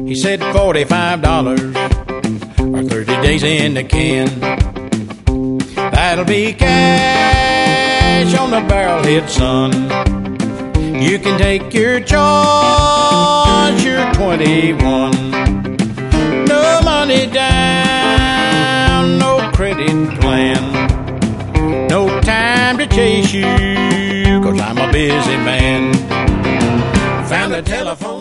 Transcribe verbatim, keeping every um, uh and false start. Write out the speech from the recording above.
He said forty-five dollars or thirty days in the can. That'll be cash on the barrelhead, son. You can take your choice, you're twenty-one. No money down, no credit plan. No time to chase you, 'cause I'm a busy man. Found a telephone